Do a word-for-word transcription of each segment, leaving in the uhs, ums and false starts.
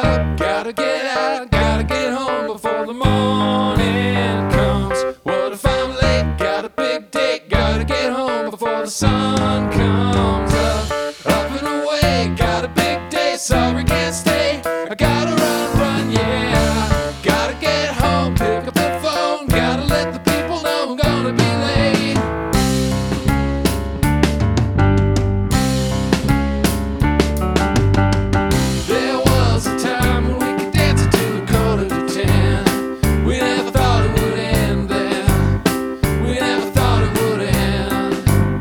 up, gotta get out, gotta get home before the morning comes. What if I'm late? Got a big date, gotta get home before the sun comes up. Up and away, got a big day, sorry can't stay. I gotta run, run, yeah. Gotta get home, pick up the phone, gotta let the people know I'm gonna be late. There was a time when we could dance until a quarter to ten. We never thought it would end then. We never thought it would end.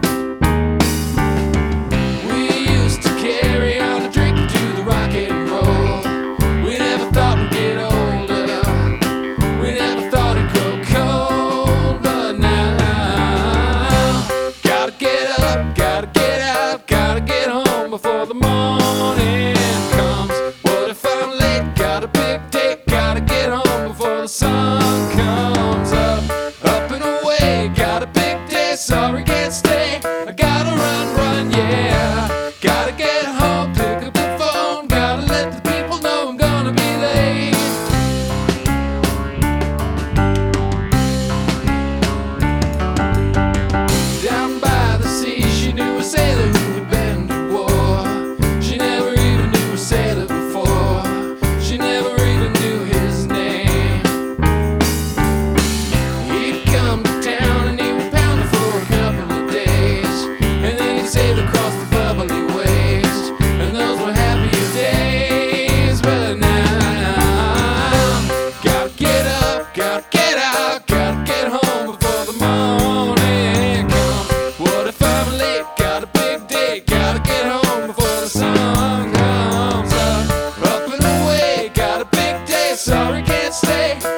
We used to carry on a drink to the rock and roll. We never thought we'd get older. We never thought it'd grow cold. But now, gotta get up, gotta get out, gotta get home before the morning comes. What if I'm late? Got a big date, gotta get home before the sun comes up. Up and away, got a big day, sorry can't stay. I gotta run, run, yeah. Gotta get home, pick up the phone, gotta let the people know I'm gonna be late. Down by the sea, she knew a sailor who had been to war. She never even knew a sailor before. She never even knew his name. He'd come to town and he would pound her for a couple of days, and then he'd sail across the bubbly waves, and those were happier days. But now, gotta get up, gotta get out, gotta get home before the morning comes. What if I'm late? Got a big day, gotta get home before the sun comes up. Up and away, got a big day, sorry can't stay.